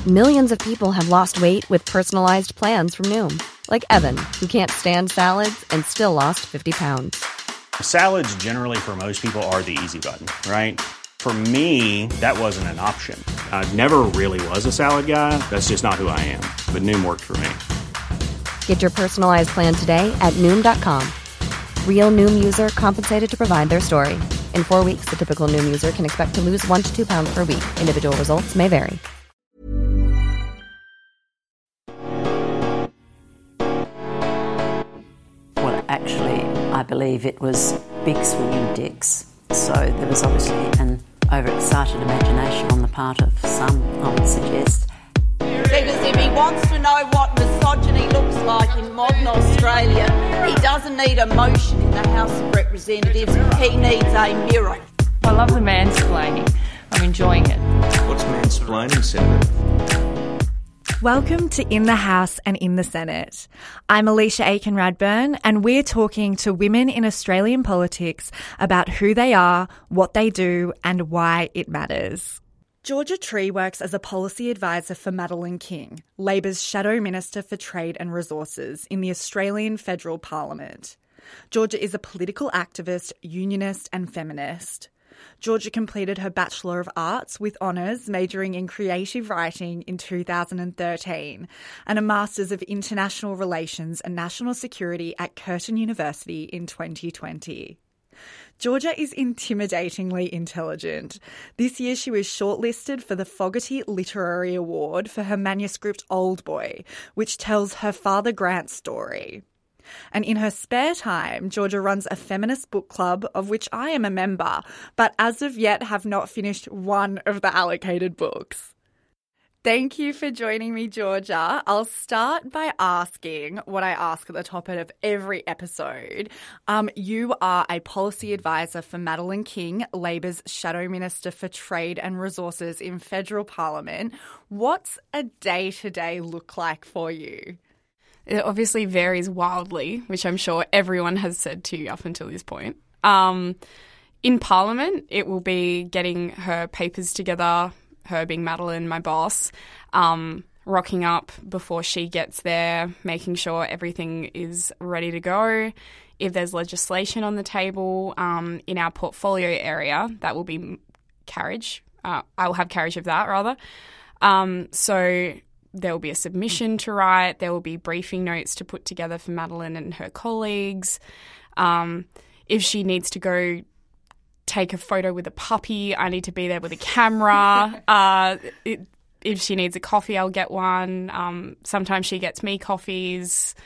Millions of people have lost weight with personalized plans from Noom. Like Evan, who can't stand salads and still lost 50 pounds. Salads generally for most people are the easy button, right? For me, that wasn't an option. I never really was a salad guy. That's just not who I am. But Noom worked for me. Get your personalized plan today at Noom.com. Real Noom user compensated to provide their story. In 4 weeks, the typical Noom user can expect to lose 1 to 2 pounds per week. Individual results may vary. Well, actually, I believe it was big swinging dicks. So there was obviously an overexcited imagination on the part of some, I would suggest. Because if he wants to know what misogyny looks like in modern Australia, he doesn't need a motion in the House of Representatives, he needs a mirror. I love the mansplaining. I'm enjoying it. What's mansplaining, Senator? Welcome to In the House and in the Senate. I'm Alicia Aiken-Radburn, and we're talking to women in Australian politics about who they are, what they do, and why it matters. Georgia Tree works as a policy advisor for Madeleine King, Labor's Shadow Minister for Trade and Resources in the Australian Federal Parliament. Georgia is a political activist, unionist, and feminist. Georgia completed her Bachelor of Arts with honours majoring in creative writing in 2013 and a Masters of International Relations and National Security at Curtin University in 2020. Georgia is intimidatingly intelligent. This year she was shortlisted for the Fogarty Literary Award for her manuscript Old Boy, which tells her father Grant's story. And in her spare time, Georgia runs a feminist book club of which I am a member, but as of yet have not finished one of the allocated books. Thank you for joining me, Georgia. I'll start by asking what I ask at the top of every episode. You are a policy advisor for Madeleine King, Labor's Shadow Minister for Trade and Resources in Federal Parliament. What's a day-to-day look like for you? It obviously varies wildly, which I'm sure everyone has said to you up until this point. In Parliament, it will be getting her papers together, her being Madeleine, my boss, rocking up before she gets there, making sure everything is ready to go. If there's legislation on the table in our portfolio area, that will be carriage. I will have carriage of that, rather. So there will be a submission to write. There will be briefing notes to put together for Madeleine and her colleagues. If she needs to go take a photo with a puppy, I need to be there with a camera. If she needs a coffee, I'll get one. Sometimes she gets me coffees.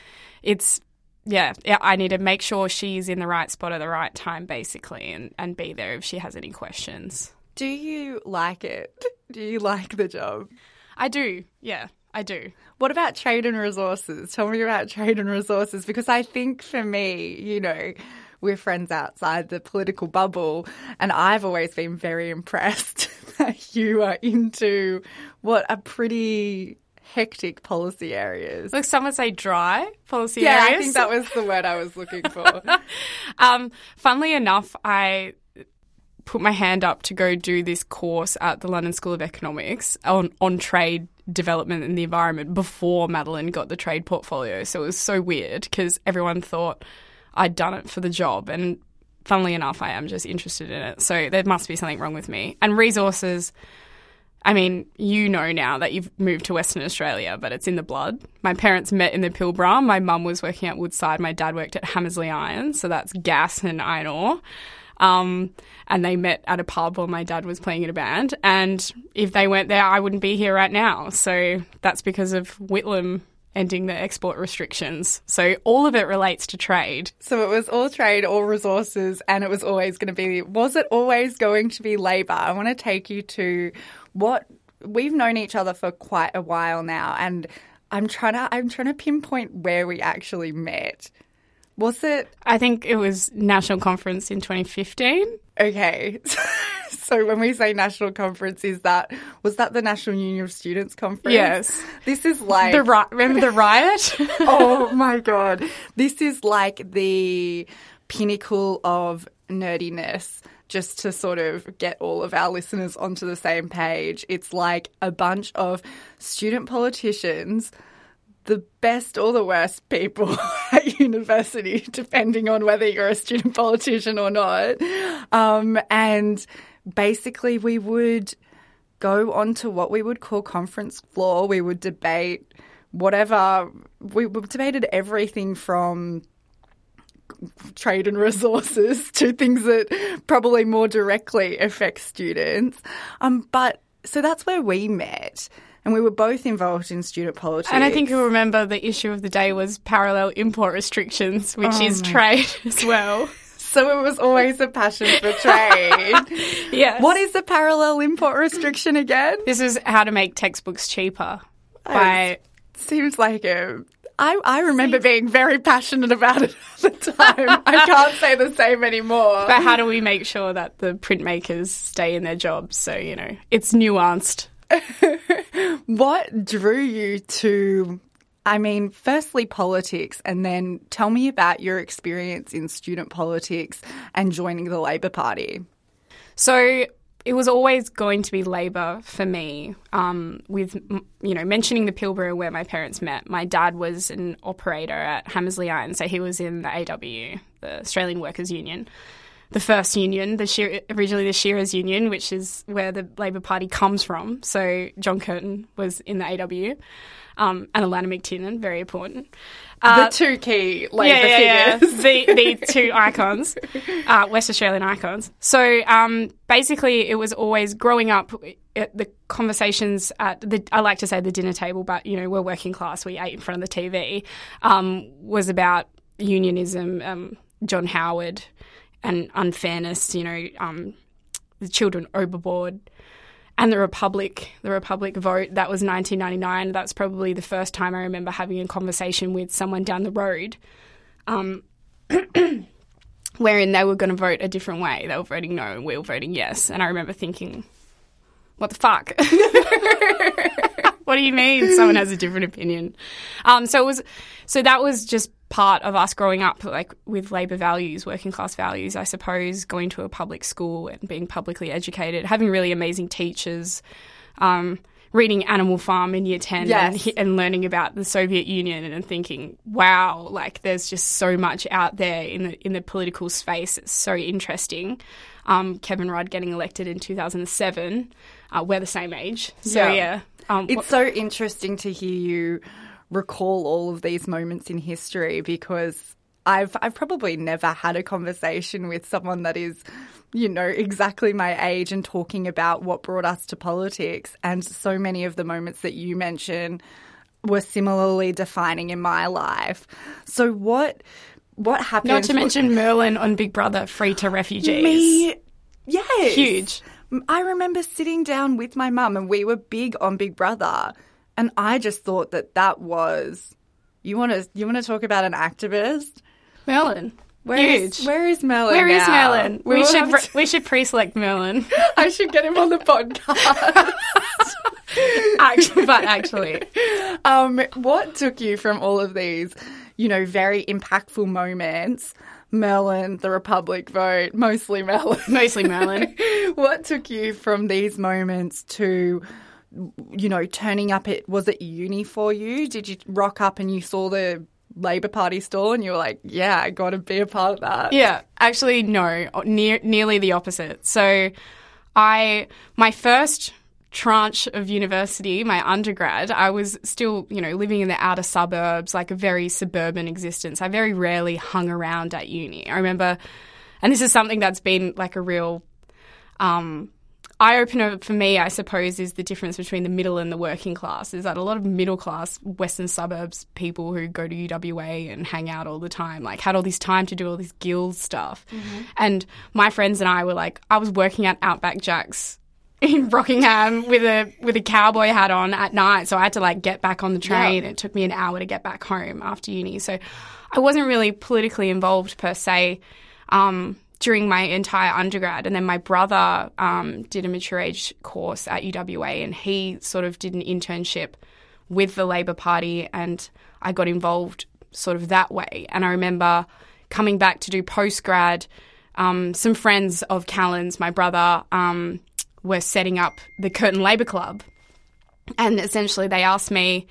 I need to make sure she's in the right spot at the right time, basically, and be there if she has any questions. Do you like it? Do you like the job? I do, yeah. I do. What about trade and resources? Tell me about trade and resources, because I think for me, we're friends outside the political bubble, and I've always been very impressed that you are into what are pretty hectic policy areas. Look, some would say dry policy areas. Yeah, I think that was the word I was looking for. Funnily enough, I put my hand up to go do this course at the London School of Economics on trade development and the environment before Madeleine got the trade portfolio. So it was so weird because everyone thought I'd done it for the job, and funnily enough, I am just interested in it. So there must be something wrong with me. And resources, I mean, now that you've moved to Western Australia, but it's in the blood. My parents met in the Pilbara. My mum was working at Woodside. My dad worked at Hammersley Iron, so that's gas and iron ore. And they met at a pub while my dad was playing in a band. And if they weren't there, I wouldn't be here right now. So that's because of Whitlam ending the export restrictions. So all of it relates to trade. So it was all trade, all resources, and it was always going to be, was it always going to be Labor? I want to take you to what we've known each other for quite a while now, and I'm trying to pinpoint where we actually met. Was it? I think it was National Conference in 2015. Okay. So when we say National Conference, was that the National Union of Students Conference? Yes. This is like... Remember the riot? Oh, my God. This is like the pinnacle of nerdiness just to sort of get all of our listeners onto the same page, it's like a bunch of student politicians, the best or the worst people at university, depending on whether you're a student politician or not. And basically we would go onto what we would call conference floor. We would debate whatever. We debated everything from trade and resources to things that probably more directly affect students. But so that's where we met. And we were both involved in student politics. And I think you'll remember the issue of the day was parallel import restrictions, which is trade as well. So it was always a passion for trade. Yes. What is the parallel import restriction again? This is how to make textbooks cheaper. Seems like I remember being very passionate about it at the time. I can't say the same anymore. But how do we make sure that the printmakers stay in their jobs? So, it's nuanced. What drew you to, firstly politics, and then tell me about your experience in student politics and joining the Labor Party? So it was always going to be Labor for me, with, mentioning the Pilbara where my parents met. My dad was an operator at Hammersley Iron, so he was in the AW, the Australian Workers' Union. The first union, originally the Shearers Union, which is where the Labor Party comes from. So John Curtin was in the AW, and Alana McTiernan, very important. The two key Labor figures. The two icons, West Australian icons. So basically it was always growing up, the conversations at I like to say the dinner table, but, we're working class, we ate in front of the TV, was about unionism, John Howard, and unfairness, the children overboard, and the Republic vote. That was 1999. That's probably the first time I remember having a conversation with someone down the road, wherein they were going to vote a different way. They were voting no and we were voting yes. And I remember thinking, what the fuck? What do you mean someone has a different opinion? So that was just part of us growing up, like, with Labor values, working class values, I suppose, going to a public school and being publicly educated, having really amazing teachers, reading Animal Farm in year 10 and learning about the Soviet Union and thinking, wow, like, there's just so much out there in the political space. It's so interesting. Kevin Rudd getting elected in 2007. We're the same age. So, yeah. It's so interesting to hear you recall all of these moments in history, because I've probably never had a conversation with someone that is, exactly my age and talking about what brought us to politics. And so many of the moments that you mention were similarly defining in my life. So what happened? Not to mention Merlin on Big Brother, free to refugees. Yes. Huge. I remember sitting down with my mum and we were big on Big Brother. And I just thought that was, you want to talk about an activist? Merlin. Huge. Where is Merlin? Where is now? Merlin? We should pre-select Merlin. I should get him on the podcast. Actually. What took you from all of these, very impactful moments? Merlin, the Republic vote, mostly Merlin. Mostly Merlin. What took you from these moments to, turning up was it uni for you? Did you rock up and you saw the Labor Party stall and you were like, yeah, I got to be a part of that? Yeah, actually, no, nearly the opposite. So my first tranche of university, my undergrad, I was still, living in the outer suburbs, like a very suburban existence. I very rarely hung around at uni. I remember, and this is something that's been like a real eye-opener for me, I suppose, is the difference between the middle and the working class, is that a lot of middle-class Western suburbs people who go to UWA and hang out all the time, like, had all this time to do all this guild stuff. Mm-hmm. And my friends and I were like, I was working at Outback Jack's in Rockingham with a cowboy hat on at night, so I had to, like, get back on the train. It took me an hour to get back home after uni. So I wasn't really politically involved per se during my entire undergrad. And then my brother did a mature age course at UWA, and he sort of did an internship with the Labor Party, and I got involved sort of that way. And I remember coming back to do postgrad some friends of Callan's, my brother, were setting up the Curtin Labour Club. And essentially they asked me,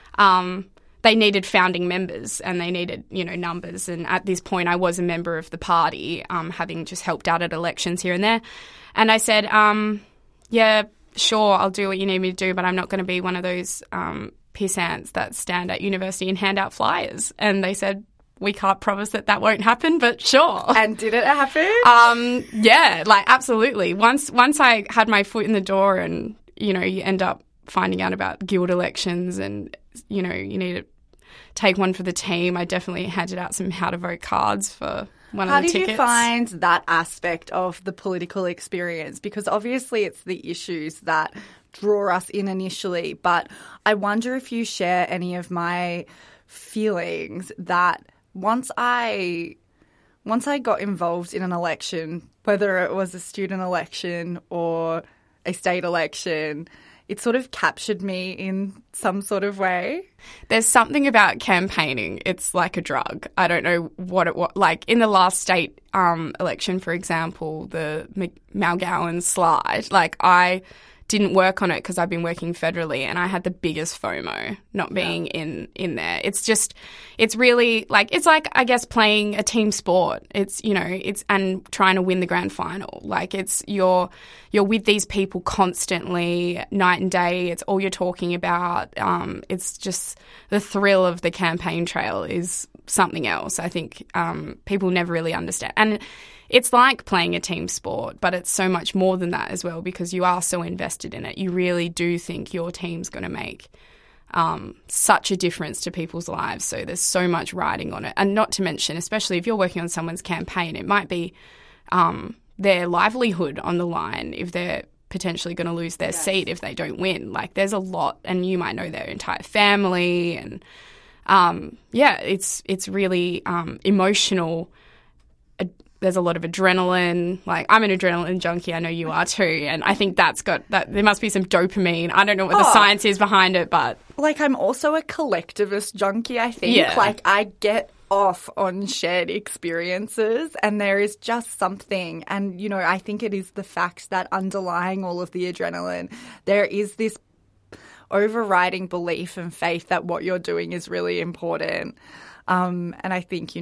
they needed founding members and they needed, numbers. And at this point I was a member of the party, having just helped out at elections here and there. And I said, yeah, sure, I'll do what you need me to do, but I'm not going to be one of those pissants that stand at university and hand out flyers. And they said, we can't promise that won't happen, but sure. And did it happen? Yeah, absolutely. Once I had my foot in the door and, you end up finding out about guild elections and, you need to take one for the team, I definitely handed out some how to vote cards for one of the tickets. How did you find that aspect of the political experience? Because obviously it's the issues that draw us in initially, but I wonder if you share any of my feelings that once I got involved in an election, whether it was a student election or a state election, it sort of captured me in some sort of way. There's something about campaigning. It's like a drug. I don't know what it was. Like in the last state election, for example, the Malgowan slide, I didn't work on it because I've been working federally and I had the biggest FOMO not being in there. It's really it's like, I guess, playing a team sport. It's, and trying to win the grand final. You're with these people constantly, night and day. It's all you're talking about. It's just the thrill of the campaign trail is something else. I think people never really understand. And it's like playing a team sport, but it's so much more than that as well because you are so invested in it. You really do think your team's going to make such a difference to people's lives. So there's so much riding on it. And not to mention, especially if you're working on someone's campaign, it might be their livelihood on the line if they're potentially going to lose their seat if they don't win. There's a lot, and you might know their entire family. And, it's really emotional. There's a lot of adrenaline. I'm an adrenaline junkie. I know you are too. And I think that's got that. There must be some dopamine. I don't know what the science is behind it, but I'm also a collectivist junkie, I think. Yeah. I get off on shared experiences and there is just something. And, I think it is the fact that underlying all of the adrenaline, there is this overriding belief and faith that what you're doing is really important. And I think,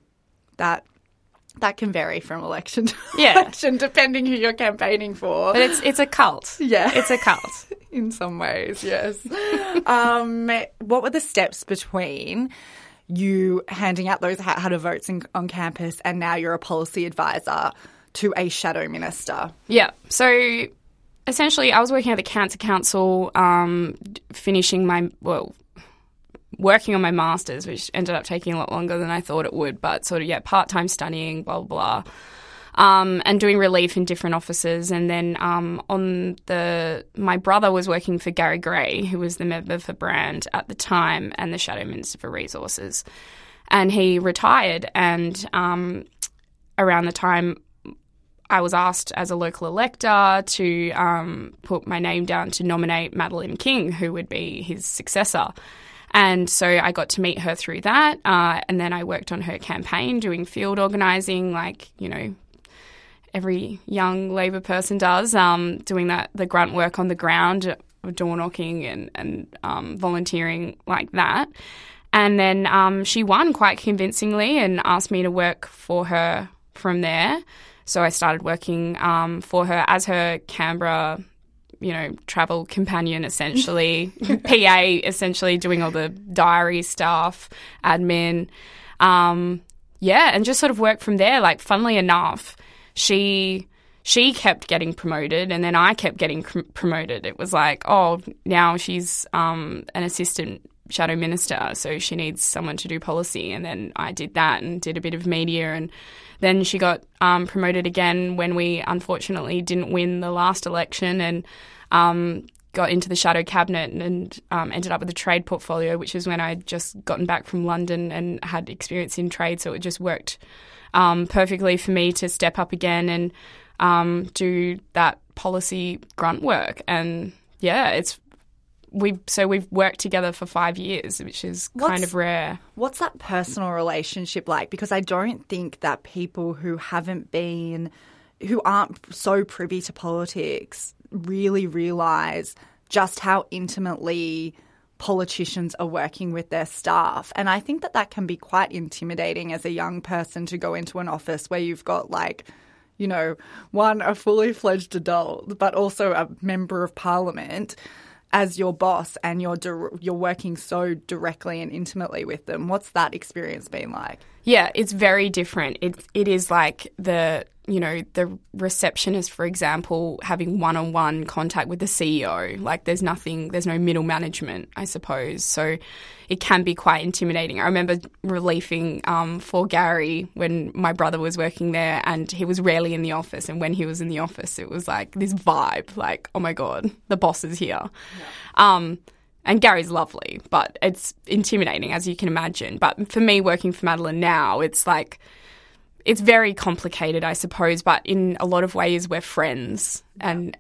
that can vary from election to election depending who you're campaigning for. But it's a cult. Yeah. It's a cult. In some ways, yes. What were the steps between you handing out those how to votes on campus and now you're a policy advisor to a shadow minister? Yeah. So essentially I was working at the Cancer Council, finishing working on my master's, which ended up taking a lot longer than I thought it would, but part-time studying, blah, blah, blah, and doing relief in different offices. And then my brother was working for Gary Gray, who was the member for Brand at the time and the Shadow Minister for Resources. And he retired, and around the time I was asked as a local elector to put my name down to nominate Madeleine King, who would be his successor. And so I got to meet her through that. And then I worked on her campaign doing field organising, every young Labor person does, doing the grunt work on the ground, door knocking and volunteering like that. And then she won quite convincingly and asked me to work for her from there. So I started working for her as her Canberra travel companion, essentially, PA, essentially, doing all the diary stuff, admin. And just sort of work from there. Funnily enough, she kept getting promoted and then I kept getting promoted. It was now she's an assistant shadow minister, so she needs someone to do policy. And then I did that and did a bit of media, and then she got promoted again when we unfortunately didn't win the last election, and got into the shadow cabinet and ended up with a trade portfolio, which is when I'd just gotten back from London and had experience in trade. So it just worked perfectly for me to step up again and do that policy grunt work. And it's we've worked together for 5 years, which is kind of rare. What's that personal relationship like? Because I don't think that people who aren't so privy to politics really realise just how intimately politicians are working with their staff. And I think that can be quite intimidating as a young person to go into an office where you've got a fully fledged adult, but also a member of parliament as your boss, and you're working so directly and intimately with them. What's that experience been like? Yeah, it's very different. It is like the receptionist, for example, having one-on-one contact with the CEO. Like there's no middle management, I suppose. So it can be quite intimidating. I remember relieving for Gary when my brother was working there, and he was rarely in the office. And when he was in the office, it was like this vibe, like, oh my God, the boss is here. Yeah. And Gary's lovely, but it's intimidating, as you can imagine. But for me, working for Madeleine now, it's like, it's very complicated, I suppose, but in a lot of ways we're friends and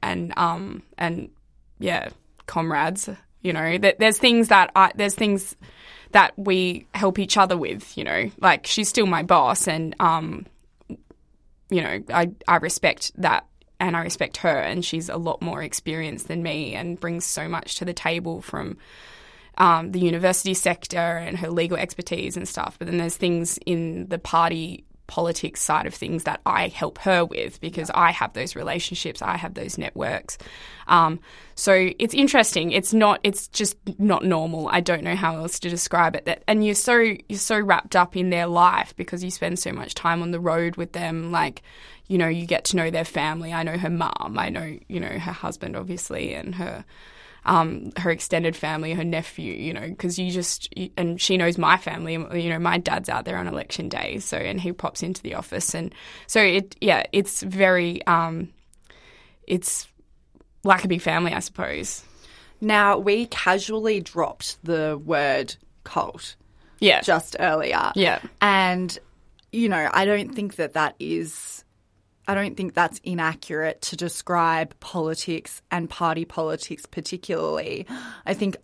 comrades. There's things that we help each other with. Like she's still my boss, and I respect that, and I respect her, and she's a lot more experienced than me and brings so much to the table from the university sector and her legal expertise and stuff. But then there's things in the party politics side of things that I help her with because I have those relationships, I have those networks. So it's interesting. It's just not normal. I don't know how else to describe it. And you're so wrapped up in their life because you spend so much time on the road with them. Like, you get to know their family. I know her mum. I know, her husband, obviously, and her extended family, her nephew, because and she knows my family. My dad's out there on election day, and he pops into the office, and so it's very, it's like a big family, I suppose. Now, we casually dropped the word cult, just earlier, and I don't think that's inaccurate to describe politics and party politics particularly. I think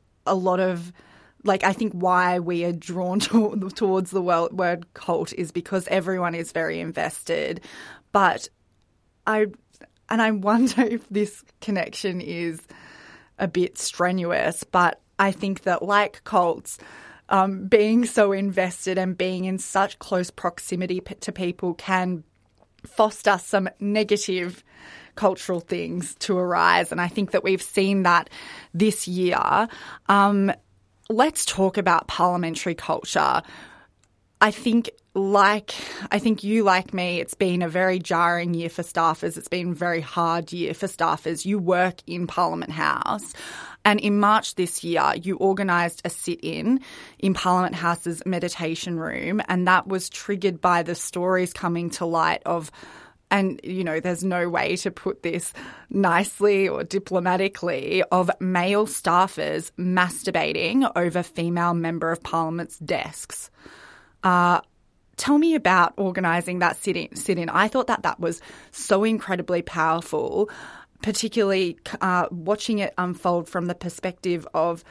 why we are drawn towards the word cult is because everyone is very invested. But I wonder if this connection is a bit strenuous, but I think that like cults, being so invested and being in such close proximity to people can foster some negative cultural things to arise. And I think that we've seen that this year. Let's talk about parliamentary culture. I think you, like me, it's been a very jarring year for staffers. It's been a very hard year for staffers. You work in Parliament House. And in March this year, you organised a sit-in in Parliament House's meditation room, and that was triggered by the stories coming to light of, and, there's no way to put this nicely or diplomatically, of male staffers masturbating over female Member of Parliament's desks. Tell me about organising that sit-in. I thought that was so incredibly powerful, particularly watching it unfold from the perspective of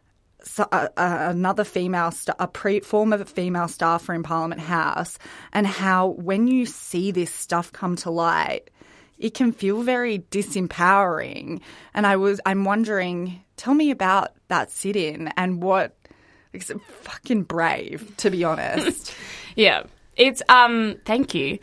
another female, former female staffer in Parliament House, and how when you see this stuff come to light, it can feel very disempowering. And I'm wondering, tell me about that sit-in and what. It's fucking brave, to be honest. Yeah, it's thank you.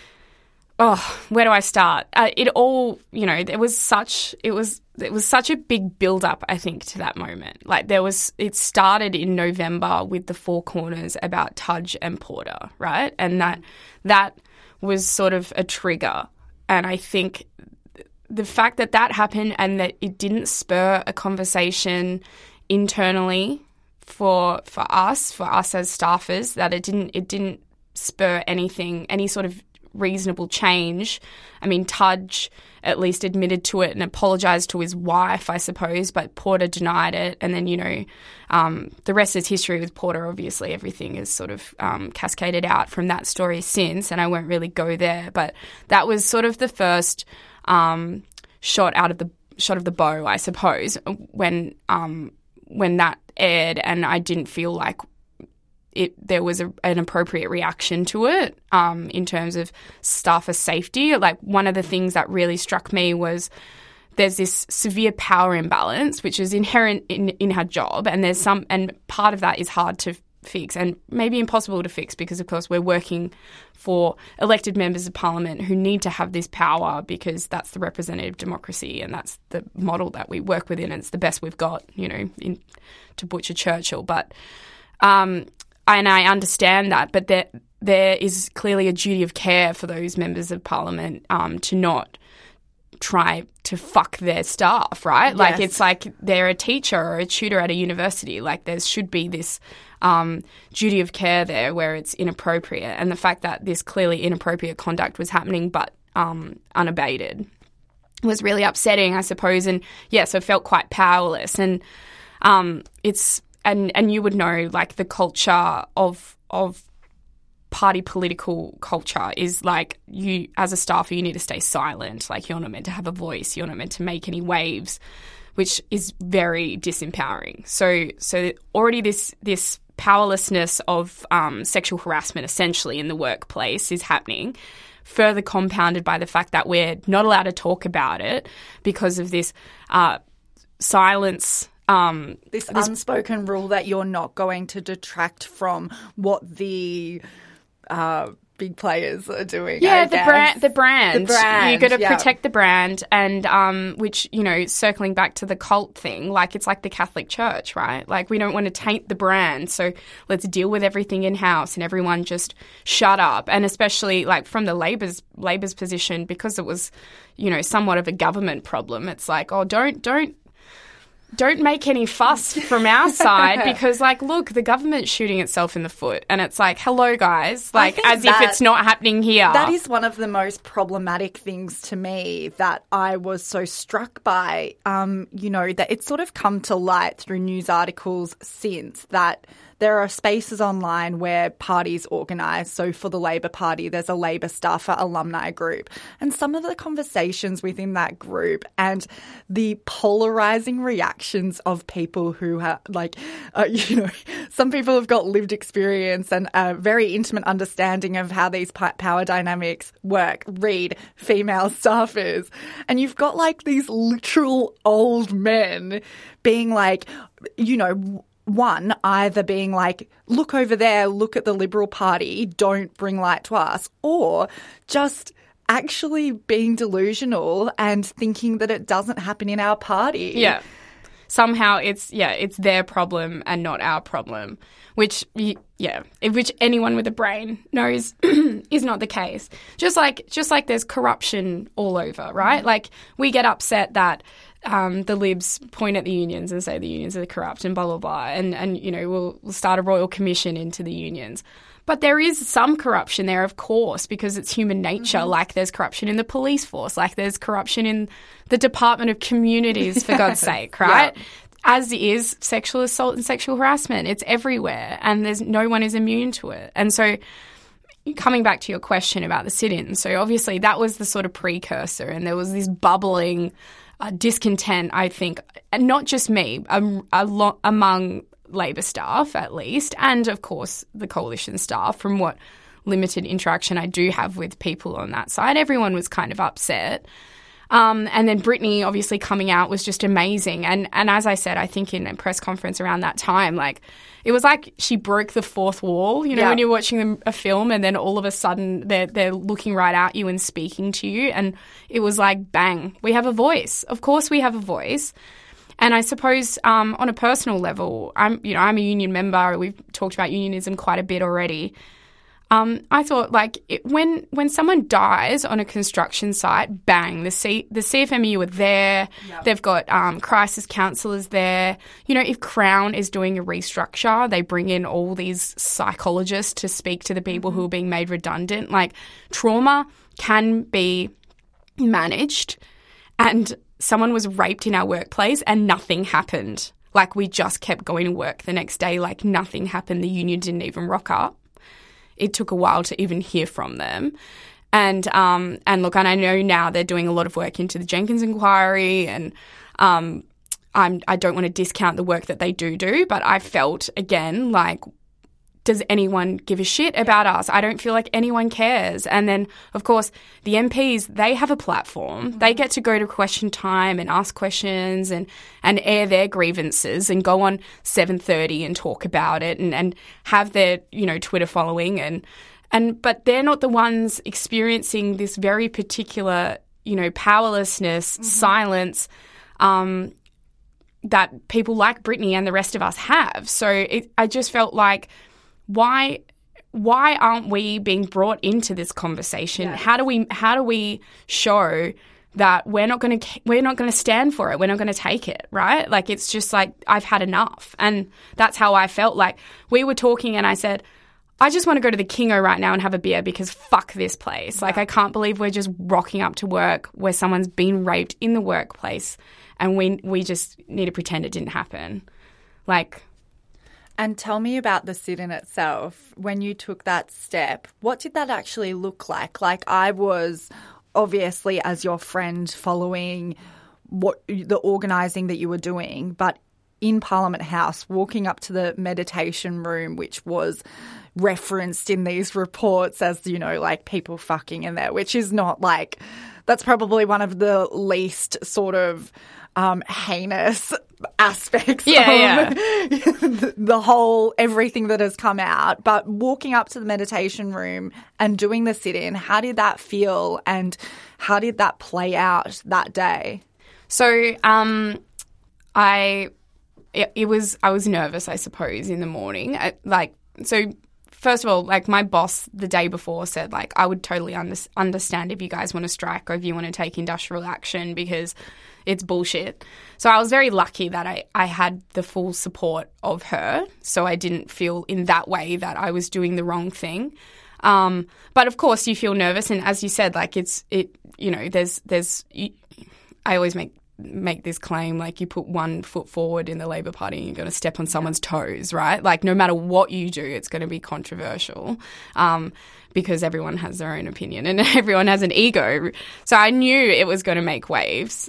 Oh, where do I start? It all, it was such a big build-up, I think, to that moment. Like it started in November with the Four Corners about Tudge and Porter, right? And that was sort of a trigger. And I think the fact that happened and that it didn't spur a conversation internally for us as staffers, that it didn't spur any sort of reasonable change. I mean, Tudge at least admitted to it and apologised to his wife, I suppose, but Porter denied it. And then, the rest is history with Porter. Obviously, everything is sort of cascaded out from that story since, and I won't really go there. But that was sort of the first shot out of the shot of the bow, I suppose, when that aired, and I didn't feel like there was an appropriate reaction to it in terms of staffer safety. Like, one of the things that really struck me was there's this severe power imbalance, which is inherent in her job, and part of that is hard to fix and maybe impossible to fix because, of course, we're working for elected members of parliament who need to have this power because that's the representative democracy and that's the model that we work within, and it's the best we've got, to butcher Churchill. But and I understand that, but there is clearly a duty of care for those members of parliament to not try to fuck their staff, right? Yes. Like, it's like they're a teacher or a tutor at a university. Like, there should be this duty of care there where it's inappropriate. And the fact that this clearly inappropriate conduct was happening but unabated was really upsetting, I suppose. And, so I felt quite powerless. And it's and you would know, like, the culture of party political culture is like, you as a staffer, you need to stay silent. Like, you're not meant to have a voice. You're not meant to make any waves, which is very disempowering. So already this powerlessness of sexual harassment essentially in the workplace is happening, further compounded by the fact that we're not allowed to talk about it because of this silence. This unspoken rule that you're not going to detract from what the big players are doing. Yeah, the brand. You got to protect the brand, and which, circling back to the cult thing, like, it's like the Catholic Church, right? Like, we don't want to taint the brand, so let's deal with everything in house and everyone just shut up. And especially, like, from the Labor's position, because it was, somewhat of a government problem. It's like, oh, don't make any fuss from our side because, like, look, the government's shooting itself in the foot. And it's like, hello, guys, like, as if it's not happening here. That is one of the most problematic things to me that I was so struck by, that it's sort of come to light through news articles since that there are spaces online where parties organise. So for the Labor Party, there's a Labor staffer alumni group. And some of the conversations within that group and the polarising reactions of people who have, some people have got lived experience and a very intimate understanding of how these power dynamics work. Read female staffers. And you've got, like, these literal old men being like, one, either being like, look over there, look at the Liberal Party, don't bring light to us, or just actually being delusional and thinking that it doesn't happen in our party. Yeah. Somehow it's their problem and not our problem, which anyone with a brain knows is not the case. Just like there's corruption all over, right? Like, we get upset that the Libs point at the unions and say the unions are corrupt and blah, blah, blah. And we'll start a royal commission into the unions. But there is some corruption there, of course, because it's human nature. Mm-hmm. Like, there's corruption in the police force. Like, there's corruption in the Department of Communities, for God's sake, right? Yeah. As is sexual assault and sexual harassment. It's everywhere, and no one is immune to it. And so, coming back to your question about the sit-in, so obviously that was the sort of precursor, and there was this bubbling discontent, I think, and not just me, among Labor staff at least, and of course the coalition staff. From what limited interaction I do have with people on that side, everyone was kind of upset. And then Brittany obviously coming out was just amazing. And as I said, I think in a press conference around that time, like, it was like she broke the fourth wall, when you're watching a film and then all of a sudden they're looking right at you and speaking to you. And it was like, bang, we have a voice. Of course we have a voice. And I suppose on a personal level, I'm a union member. We've talked about unionism quite a bit already. I thought, like, when someone dies on a construction site, bang, the CFMEU are there. Yep. They've got crisis counsellors there. If Crown is doing a restructure, they bring in all these psychologists to speak to the people who are being made redundant. Like, trauma can be managed, and someone was raped in our workplace and nothing happened. Like, we just kept going to work the next day like nothing happened. The union didn't even rock up. It took a while to even hear from them. And look, and I know now they're doing a lot of work into the Jenkins inquiry, and I don't want to discount the work that they do, but I felt, again, like, does anyone give a shit about us? I don't feel like anyone cares. And then, of course, the MPs, they have a platform. They get to go to Question Time and ask questions and air their grievances and go on 7:30 and talk about it and have their, Twitter following. But they're not the ones experiencing this very particular, powerlessness, silence, that people like Brittany and the rest of us have. So I just felt like, why aren't we being brought into this conversation? Yes. How do we show that we're not going to stand for it? We're not going to take it, right? Like, it's just like, I've had enough. And that's how I felt. Like, we were talking and I said, I just want to go to the Kingo right now and have a beer because fuck this place. Yeah. Like, I can't believe we're just rocking up to work where someone's been raped in the workplace and we just need to pretend it didn't happen. Like... And tell me about the sit-in itself. When you took that step, what did that actually look like? Like, I was obviously, as your friend, following what the organising that you were doing, but in Parliament House, walking up to the meditation room, which was referenced in these reports as, like people fucking in there, which is not like, that's probably one of the least sort of heinous aspects of the whole, everything that has come out. But walking up to the meditation room and doing the sit-in, how did that feel and how did that play out that day? So I was nervous, I suppose, in the morning. First of all, like, my boss the day before said, like, I would totally understand if you guys want to strike or if you want to take industrial action because it's bullshit. So I was very lucky that I had the full support of her, so I didn't feel in that way that I was doing the wrong thing. But of course you feel nervous, and as you said, like, I always make this claim, like, you put one foot forward in the Labor Party and you're going to step on someone's toes, right? Like, no matter what you do, it's going to be controversial because everyone has their own opinion and everyone has an ego. So I knew it was going to make waves.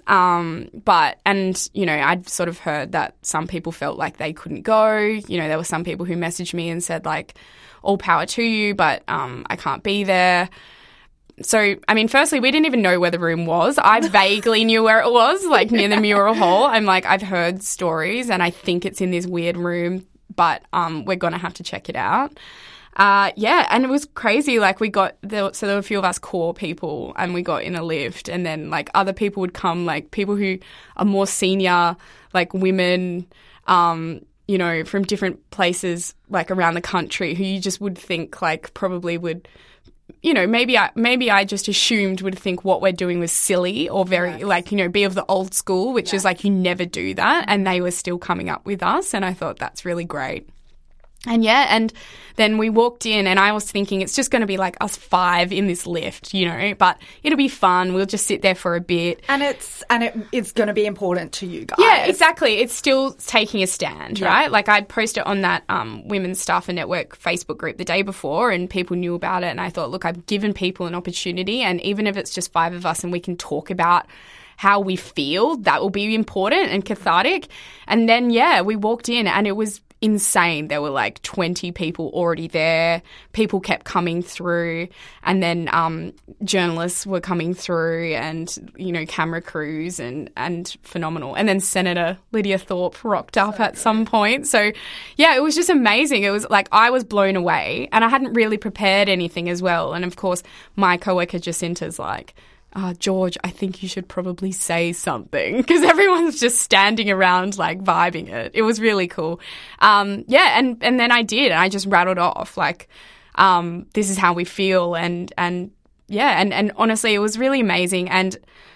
I'd sort of heard that some people felt like they couldn't go. There were some people who messaged me and said, like, all power to you, but I can't be there. So, I mean, firstly, we didn't even know where the room was. I vaguely knew where it was, like near the Mural Hall. I'm like, I've heard stories and I think it's in this weird room, but we're going to have to check it out. And it was crazy. Like, there were a few of us core people and we got in a lift, and then, like, other people would come, like people who are more senior, like women, from different places, like around the country, who you just would think, like, probably would... maybe I just assumed would think what we're doing was silly or very, be of the old school, which is like, you never do that. And they were still coming up with us. And I thought that's really great. And then we walked in and I was thinking it's just going to be like us five in this lift, but it'll be fun. We'll just sit there for a bit. And it's going to be important to you guys. Yeah, exactly. It's still taking a stand, right? Like, I'd posted on that Women's Staffer Network Facebook group the day before and people knew about it. And I thought, look, I've given people an opportunity, and even if it's just five of us and we can talk about how we feel, that will be important and cathartic. And then, we walked in and it was insane. There were like 20 people already there. People kept coming through, and then journalists were coming through, and camera crews, and phenomenal. And then Senator Lydia Thorpe rocked up at some point. So it was just amazing. It was like, I was blown away, and I hadn't really prepared anything as well. And of course, my coworker Jacinta's like, George, I think you should probably say something, because everyone's just standing around, like, vibing it. It was really cool. And then I did, and I just rattled off, like, this is how we feel, and honestly, it was really amazing. And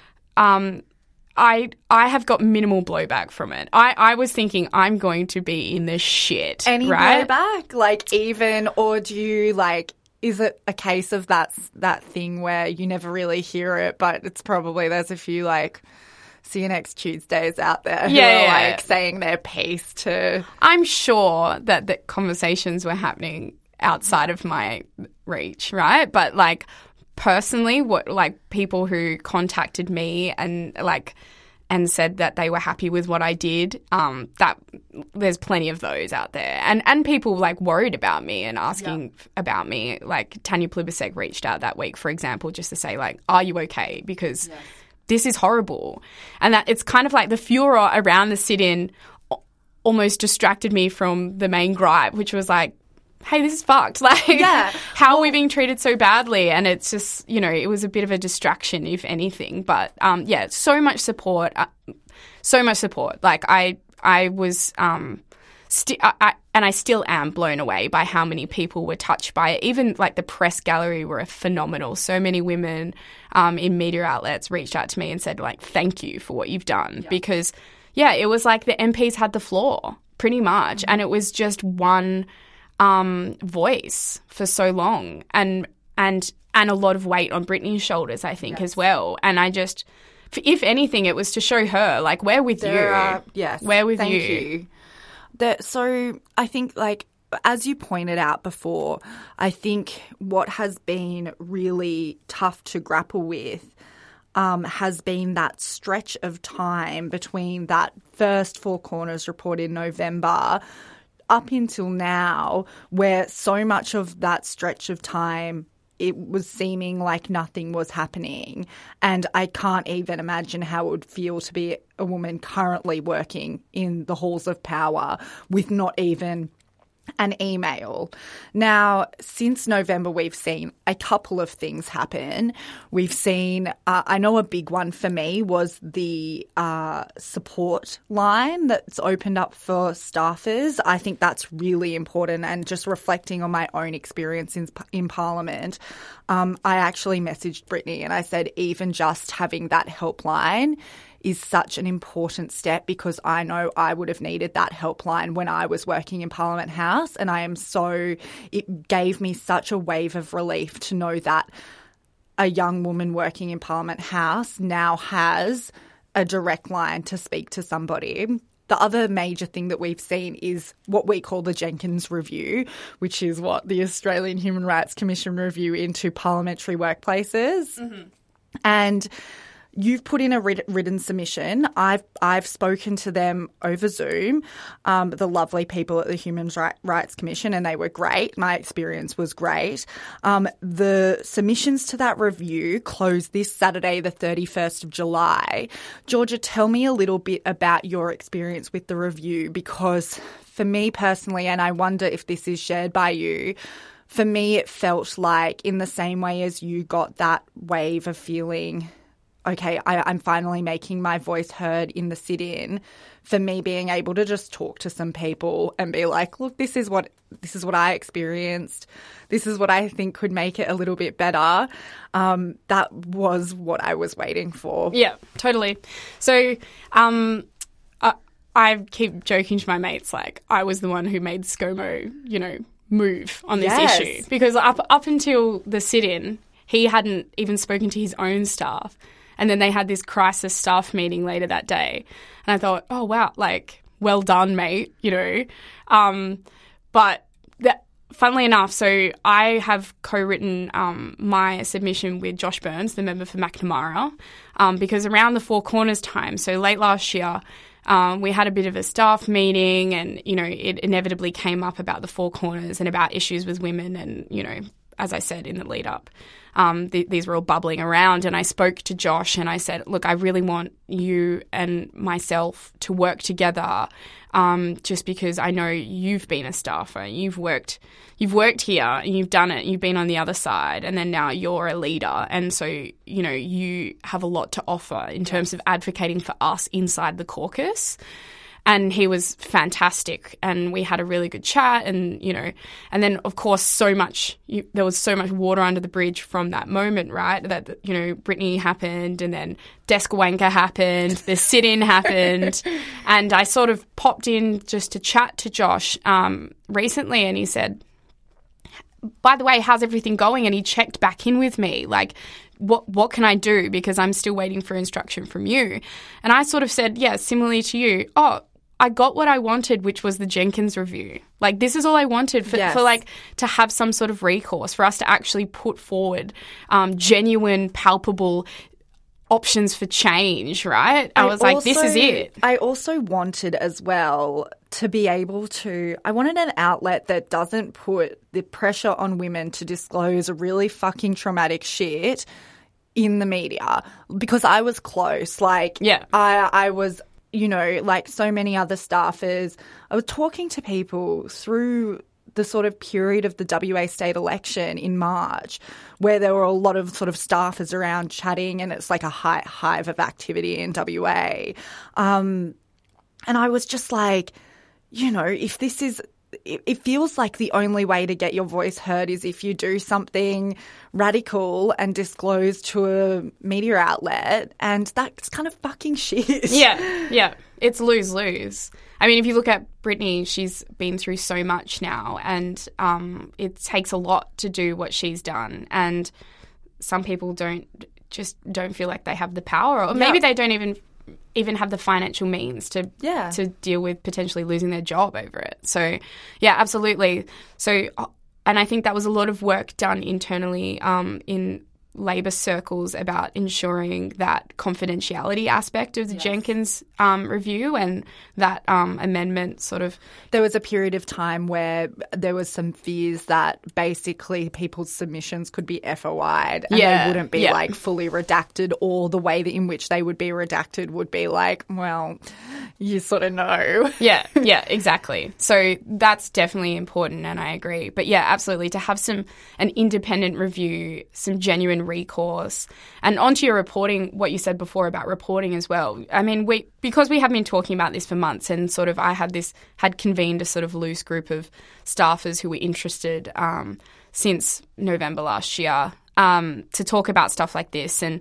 I have got minimal blowback from it. I was thinking I'm going to be in the shit. Any right? blowback? Like, even, or do you, like... Is it a case of that thing where you never really hear it, but it's probably there's a few, like, see you next Tuesdays out there who are like saying their piece to... I'm sure that the conversations were happening outside of my reach, right? But, like, personally, what like people who contacted me and said that they were happy with what I did, that there's plenty of those out there. And people like worried about me and asking about me. Like Tanya Plibersek reached out that week, for example, just to say like, are you okay? Because this is horrible. And that it's kind of like the furor around the sit-in almost distracted me from the main gripe, which was like, hey, this is fucked. Like, how are we being treated so badly? And it's just, you know, it was a bit of a distraction, if anything. But, so much support. Like, I was and I still am blown away by how many people were touched by it. Even, like, the press gallery were phenomenal. So many women in media outlets reached out to me and said, like, thank you for what you've done. Yeah. Because, it was like the MPs had the floor, pretty much. Mm-hmm. And it was just one voice for so long, and a lot of weight on Brittany's shoulders, I think, as well. And I just, if anything, it was to show her, like, we're with you. We're with you. So I think, like, as you pointed out before, I think what has been really tough to grapple with has been that stretch of time between that first Four Corners report in November up until now, where so much of that stretch of time it was seeming like nothing was happening. And I can't even imagine how it would feel to be a woman currently working in the halls of power with not even an email. Now, since November, we've seen a couple of things happen. We've seen, I know a big one for me was the support line that's opened up for staffers. I think that's really important, and just reflecting on my own experience in Parliament, I actually messaged Brittany and I said, even just having that helpline is such an important step, because I know I would have needed that helpline when I was working in Parliament House, and it gave me such a wave of relief to know that a young woman working in Parliament House now has a direct line to speak to somebody. The other major thing that we've seen is what we call the Jenkins Review, which is what the Australian Human Rights Commission review into parliamentary workplaces. Mm-hmm. And you've put in a written submission. I've spoken to them over Zoom, the lovely people at the Human Rights Commission, and they were great. My experience was great. The submissions to that review close this Saturday, the 31st of July. Georgia, tell me a little bit about your experience with the review, because for me personally, and I wonder if this is shared by you, for me it felt like, in the same way as you got that wave of feeling, okay, I'm finally making my voice heard in the sit-in, for me being able to just talk to some people and be like, look, this is what I experienced. This is what I think could make it a little bit better. That was what I was waiting for. Yeah, totally. So I keep joking to my mates, like, I was the one who made ScoMo, move on this issue. Because up until the sit-in, he hadn't even spoken to his own staff. And then they had this crisis staff meeting later that day. And I thought, oh, wow, like, well done, mate, But funnily enough, so I have co-written my submission with Josh Burns, the member for Macnamara, because around the Four Corners time, so late last year, we had a bit of a staff meeting, and, it inevitably came up about the Four Corners and about issues with women, and, as I said in the lead up, these were all bubbling around. And I spoke to Josh and I said, look, I really want you and myself to work together, just because I know you've been a staffer, you've worked here, and you've done it, you've been on the other side, and then now you're a leader. And so, you have a lot to offer in terms of advocating for us inside the caucus. And he was fantastic, and we had a really good chat, and, and then, of course, there was so much water under the bridge from that moment, right? That, Brittany happened, and then Desk Wanker happened, the sit-in happened, and I sort of popped in just to chat to Josh recently, and he said, by the way, how's everything going? And he checked back in with me, like, what can I do? Because I'm still waiting for instruction from you. And I sort of said, yeah, similarly to you, oh, I got what I wanted, which was the Jenkins review. Like, this is all I wanted for like to have some sort of recourse, for us to actually put forward genuine, palpable options for change, right? I was like, this is it. I also wanted as well to be able to, I wanted an outlet that doesn't put the pressure on women to disclose really fucking traumatic shit in the media, because I was close. Like, I was, you know, like so many other staffers, I was talking to people through the sort of period of the WA state election in March, where there were a lot of sort of staffers around chatting, and it's like a hive of activity in WA. And I was just like, you know, if this is, it feels like the only way to get your voice heard is if you do something radical and disclose to a media outlet, and that's kind of fucking shit. Yeah. It's lose-lose. I mean, if you look at Brittany, she's been through so much now, and it takes a lot to do what she's done. And some people don't feel like they have the power, or maybe they don't even have the financial means to deal with potentially losing their job over it. So, yeah, absolutely. So, and I think that was a lot of work done internally in Labor circles about ensuring that confidentiality aspect of the Jenkins review, and that amendment sort of... There was a period of time where there was some fears that basically people's submissions could be FOI'd, and they wouldn't be like fully redacted, or the way in which they would be redacted would be like, well, you sort of know. Yeah, exactly. So that's definitely important, and I agree. But yeah, absolutely, to have an independent review, some genuine recourse, and onto your reporting, what you said before about reporting as well. I mean, because we have been talking about this for months, and sort of I had convened a sort of loose group of staffers who were interested since November last year to talk about stuff like this and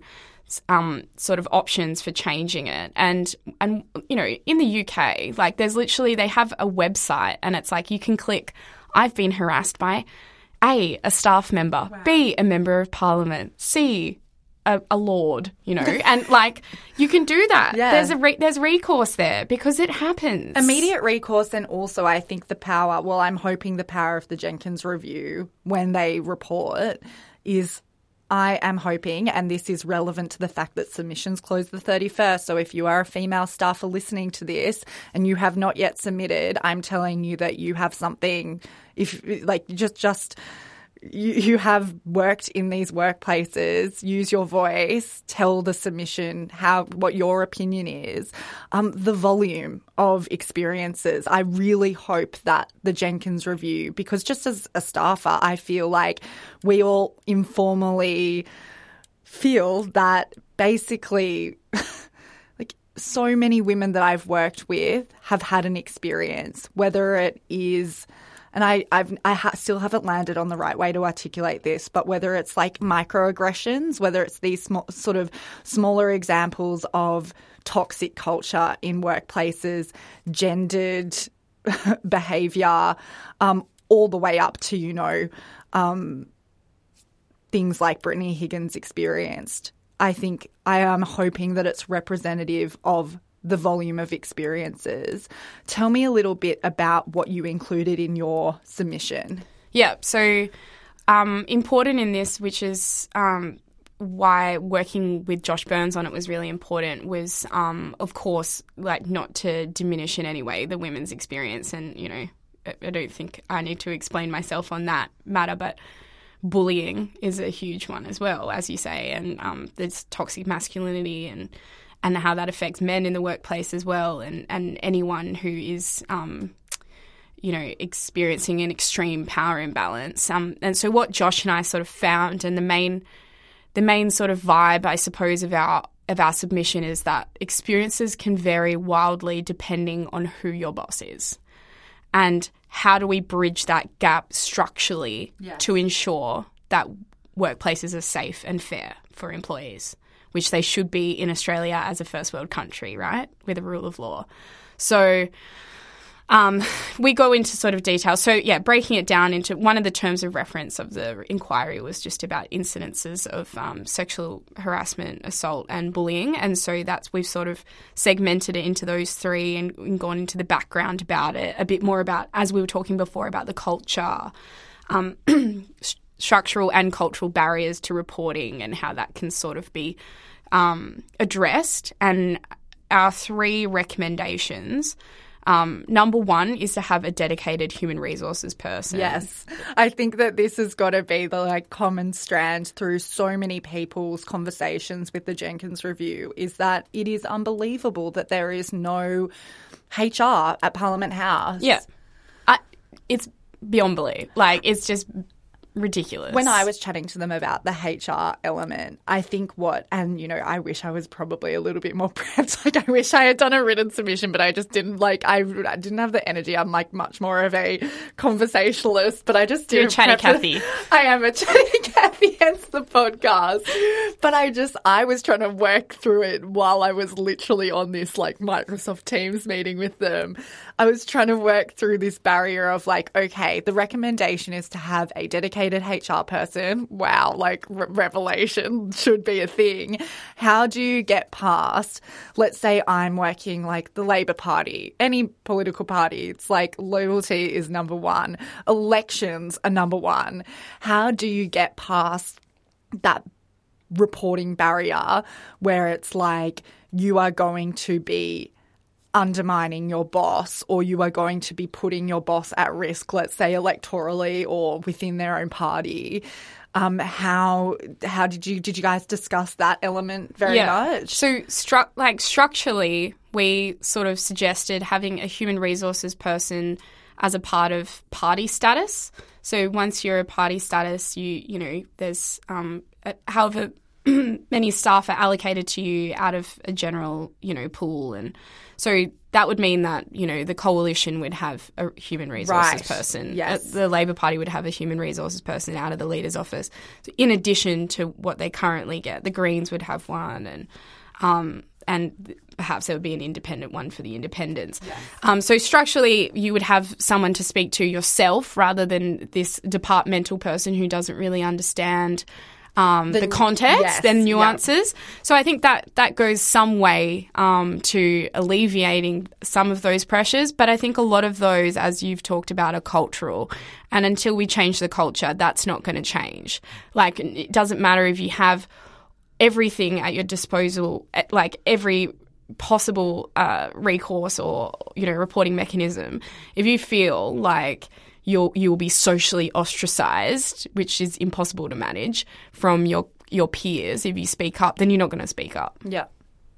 sort of options for changing it. And you know, in the UK, like there's literally, they have a website, and it's like you can click, I've been harassed by A, a staff member, B, a member of parliament, C, a lord, you know, and like you can do that. Yeah. There's recourse there, because it happens. Immediate recourse, and also I think the power, well, I'm hoping the power of the Jenkins review when they report is, I am hoping, and this is relevant to the fact that submissions close the 31st. So if you are a female staffer listening to this and you have not yet submitted, I'm telling you that you have something. If like just you have worked in these workplaces, use your voice, tell the submission what your opinion is. The volume of experiences, I really hope that the Jenkins review, because just as a staffer, I feel like we all informally feel that basically like so many women that I've worked with have had an experience, whether it is... And I still haven't landed on the right way to articulate this, but whether it's like microaggressions, whether it's these sort of smaller examples of toxic culture in workplaces, gendered behaviour, all the way up to, you know, things like Brittany Higgins experienced. I think I am hoping that it's representative of the volume of experiences. Tell me a little bit about what you included in your submission. Yeah, so important in this, which is why working with Josh Burns on it was really important, was, of course, like not to diminish in any way the women's experience. And, you know, I don't think I need to explain myself on that matter, but bullying is a huge one as well, as you say, and there's toxic masculinity and how that affects men in the workplace as well, and anyone who is, you know, experiencing an extreme power imbalance. And so what Josh and I sort of found, and the main sort of vibe, I suppose, of our submission is that experiences can vary wildly depending on who your boss is. And how do we bridge that gap structurally to ensure that workplaces are safe and fair for employees, which they should be in Australia as a first world country, right, with a rule of law. So We go into sort of detail. So, yeah, breaking it down into one of the terms of reference of the inquiry was just about incidences of sexual harassment, assault and bullying. And so we've sort of segmented it into those three and gone into the background about it, a bit more about, as we were talking before, about the culture, structural and cultural barriers to reporting and how that can sort of be addressed. And our three recommendations, number one is to have a dedicated human resources person. Yes. I think that this has got to be the common strand through so many people's conversations with the Jenkins Review, is that it is unbelievable that there is no HR at Parliament House. Yeah. It's beyond belief. It's just ridiculous. When I was chatting to them about the HR element, I think I wish I was probably a little bit more prepped. I wish I had done a written submission, but I just didn't I didn't have the energy. I'm much more of a conversationalist, but I just didn't. You're a chatty Cathy. I am a chatty Cathy, hence the podcast. But I was trying to work through it while I was literally on this Microsoft Teams meeting with them. I was trying to work through this barrier of okay, the recommendation is to have a dedicated HR person. Wow, revelation should be a thing. How do you get past, let's say I'm working the Labor Party, any political party, it's loyalty is number one. Elections are number one. How do you get past that reporting barrier where it's you are going to be undermining your boss, or you are going to be putting your boss at risk, let's say electorally or within their own party? How did you guys discuss that element very much? So structurally, we sort of suggested having a human resources person as a part of party status. So once you're a party status, there's however many staff are allocated to you out of a general, pool. And so that would mean that, the coalition would have a human resources person. Yes. The Labor Party would have a human resources person out of the leader's office. So in addition to what they currently get, the Greens would have one, and perhaps there would be an independent one for the independents. Yes. So structurally, you would have someone to speak to yourself rather than this departmental person who doesn't really understand the context and nuances. Yep. So I think that goes some way to alleviating some of those pressures. But I think a lot of those, as you've talked about, are cultural. And until we change the culture, that's not going to change. It doesn't matter if you have everything at your disposal, every possible recourse or, reporting mechanism. If you feel you'll be socially ostracized, which is impossible to manage from your peers. If you speak up, then you're not going to speak up. Yeah.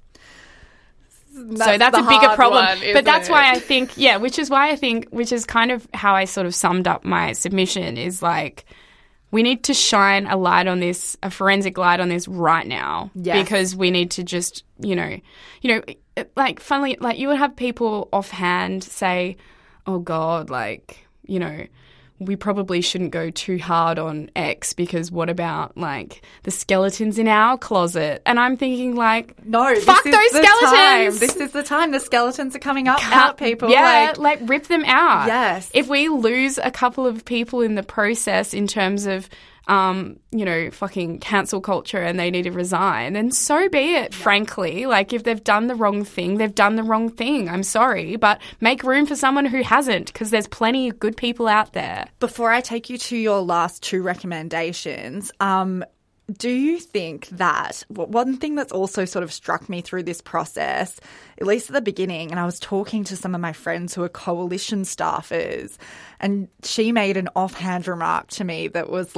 So that's a bigger problem. But that's why I think, which is kind of how I sort of summed up my submission is we need to shine a light on this, a forensic light on this right now. Yes. Because we need to just, funnily, you would have people offhand say, oh God, we probably shouldn't go too hard on X because what about the skeletons in our closet? And I'm thinking no, fuck those skeletons. This is the time. The skeletons are coming out, people. Yeah, rip them out. Yes. If we lose a couple of people in the process in terms of fucking cancel culture and they need to resign, then so be it, frankly. If they've done the wrong thing, they've done the wrong thing. I'm sorry, but make room for someone who hasn't, because there's plenty of good people out there. Before I take you to your last two recommendations, do you think that one thing that's also sort of struck me through this process, at least at the beginning, and I was talking to some of my friends who are coalition staffers, and she made an offhand remark to me that was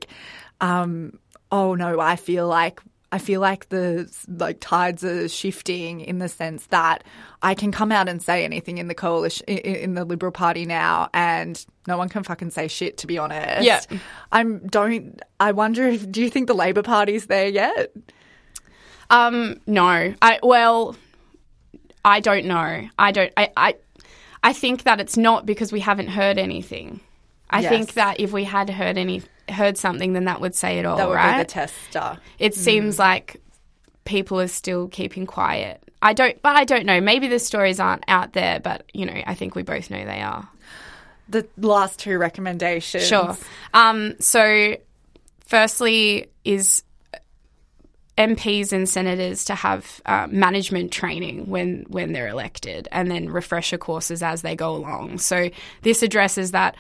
oh no, I feel like the tides are shifting in the sense that I can come out and say anything in the coalition, in the Liberal Party now, and no one can fucking say shit, to be honest. Yeah. I wonder do you think the Labor Party's there yet? No. I don't know. I think that it's not because we haven't heard anything. I think that if we had heard something, then that would say it all, that would right? be the tester. It seems like people are still keeping quiet. I don't know. Maybe the stories aren't out there, but, you know, I think we both know they are. The last two recommendations. Sure. So firstly is MPs and senators to have management training when they're elected, and then refresher courses as they go along. So this addresses that,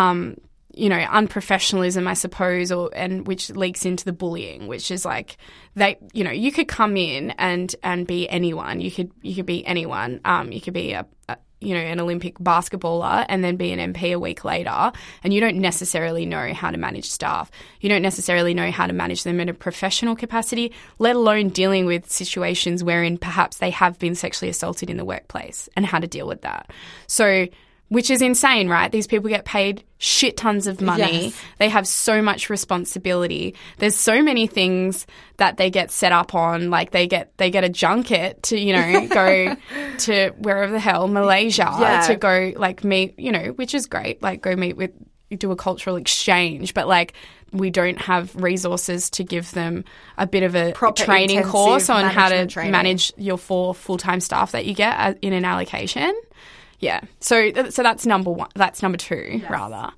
unprofessionalism, I suppose, and which leaks into the bullying, which is like you could come in and be anyone. You could be anyone. You could be an Olympic basketballer and then be an MP a week later, and you don't necessarily know how to manage staff. You don't necessarily know how to manage them in a professional capacity, let alone dealing with situations wherein perhaps they have been sexually assaulted in the workplace and how to deal with that. So, which is insane, right? These people get paid shit tons of money. Yes. They have so much responsibility. There's so many things that they get set up on. Like they get a junket to, go to wherever the hell, Malaysia, to go meet, which is great. Like go do a cultural exchange, but we don't have resources to give them a bit of a proper training course on how to manage your 4 full-time staff that you get in an allocation. Yeah. So that's number one. That's number two, yes. Rather.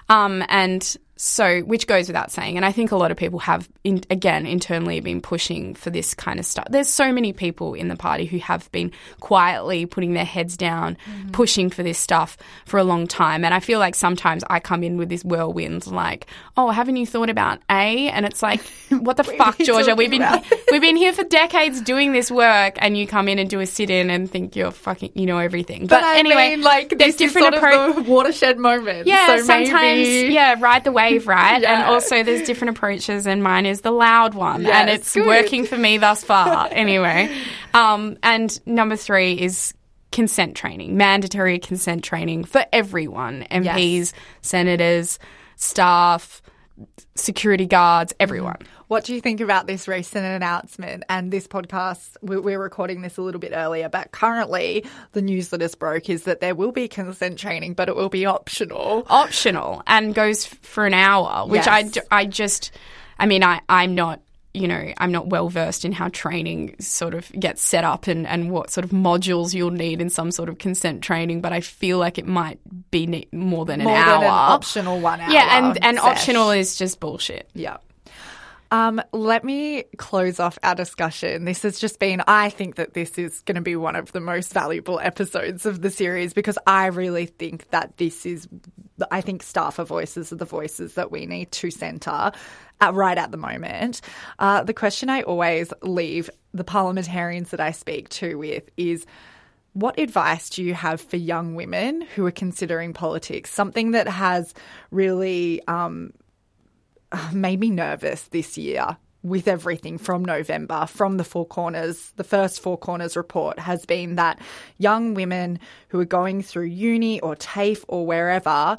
And so, which goes without saying. And I think a lot of people have, internally been pushing for this kind of stuff. There's so many people in the party who have been quietly putting their heads down, pushing for this stuff for a long time. And I feel like sometimes I come in with this whirlwind like, oh, haven't you thought about A? And it's like, what the fuck, Georgia? We've been here for decades doing this work, and you come in and do a sit-in and think you're fucking, everything. But anyway, there's different sort of the watershed moment. Yeah, so sometimes, ride the wave. Right, yeah. And also there's different approaches, and mine is the loud one, and it's working for me thus far. Anyway, and number 3 is consent training, mandatory consent training for everyone: MPs, senators, staff, security guards, everyone. What do you think about this recent announcement? And this podcast, we're recording this a little bit earlier, but currently the news that has broke is that there will be consent training, but it will be optional. Optional, and goes for an hour, which yes. I'm not well versed in how training sort of gets set up and what sort of modules you'll need in some sort of consent training, but I feel like it might be more than an hour. More than an optional 1 hour. Yeah, and optional is just bullshit. Yeah. Let me close off our discussion. This has just been, I think that this is going to be one of the most valuable episodes of the series, because I really think that I think staffer voices are the voices that we need to centre right at the moment. The question I always leave the parliamentarians that I speak to with is, what advice do you have for young women who are considering politics? Something that has really made me nervous this year with everything from November, from the Four Corners. The first Four Corners report has been that young women who are going through uni or TAFE or wherever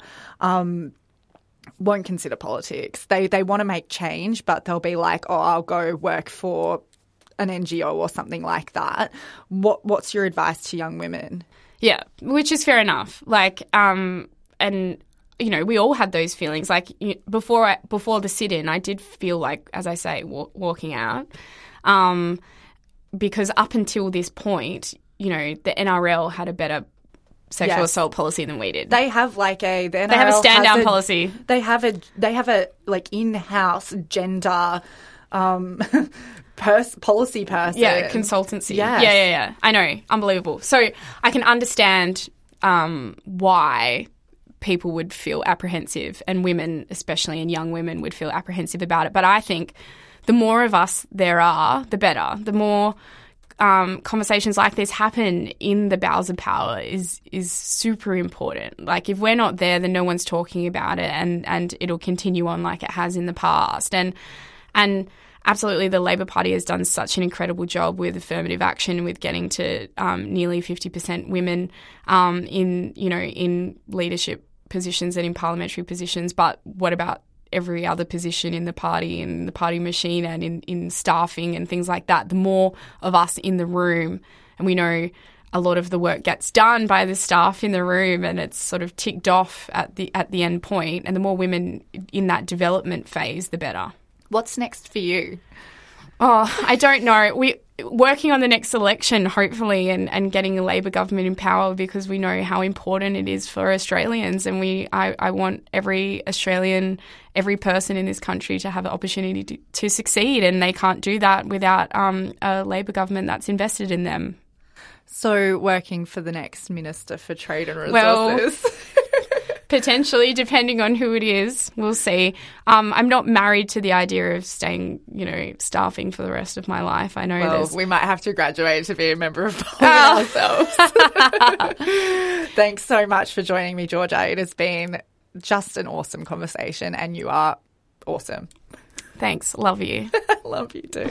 won't consider politics. They want to make change, but they'll be like, oh, I'll go work for an NGO or something like that. What's your advice to young women? Yeah, which is fair enough. And we all had those feelings. Before the sit-in, I did feel like, as I say, walking out, because up until this point, the NRL had a better sexual assault policy than we did. They have the NRL they have a stand-down policy. They have a in-house gender policy person. Yeah, consultancy. Yes. Yeah. I know, unbelievable. So I can understand why people would feel apprehensive, and women, especially, and young women would feel apprehensive about it. But I think the more of us there are, the better. The more conversations like this happen in the bowels of power is super important. If we're not there, then no one's talking about it, and it'll continue on like it has in the past. And absolutely, the Labor Party has done such an incredible job with affirmative action, with getting to nearly 50% women in leadership positions and in parliamentary positions. But what about every other position in the party, in the party machine, and in staffing and things like that? The more of us in the room, and we know a lot of the work gets done by the staff in the room, and it's sort of ticked off at the end point, and the more women in that development phase, the better. What's next for you? Oh, I don't know. We're working on the next election, hopefully, and getting a Labor government in power, because we know how important it is for Australians, and I want every Australian, every person in this country to have an opportunity to succeed, and they can't do that without a Labor government that's invested in them. So working for the next Minister for Trade and Resources. Well, potentially, depending on who it is. We'll see. I'm not married to the idea of staying, staffing for the rest of my life. I know we might have to graduate to be a member of Parliament ourselves. Thanks so much for joining me, Georgia. It has been just an awesome conversation, and you are awesome. Thanks. Love you. Love you too.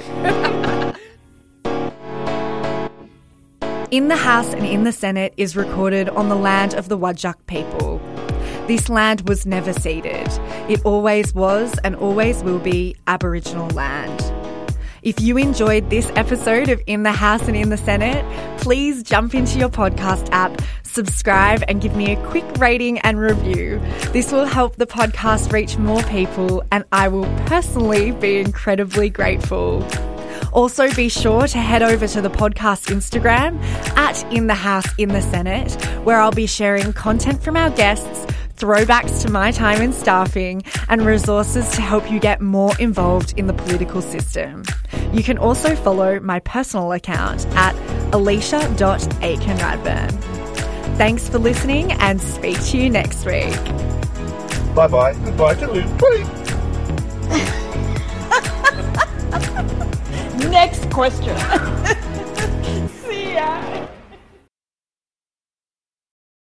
In the House and in the Senate is recorded on the land of the Whadjuk people. This land was never ceded. It always was and always will be Aboriginal land. If you enjoyed this episode of In the House and in the Senate, please jump into your podcast app, subscribe and give me a quick rating and review. This will help the podcast reach more people, and I will personally be incredibly grateful. Also, be sure to head over to the podcast Instagram @InTheHouseInTheSenate, where I'll be sharing content from our guests, throwbacks to my time in staffing, and resources to help you get more involved in the political system. You can also follow my personal account @Alicia.Aikenradburn. Thanks for listening, and speak to you next week. Bye-bye. Goodbye to Luke, please. Next question. See ya.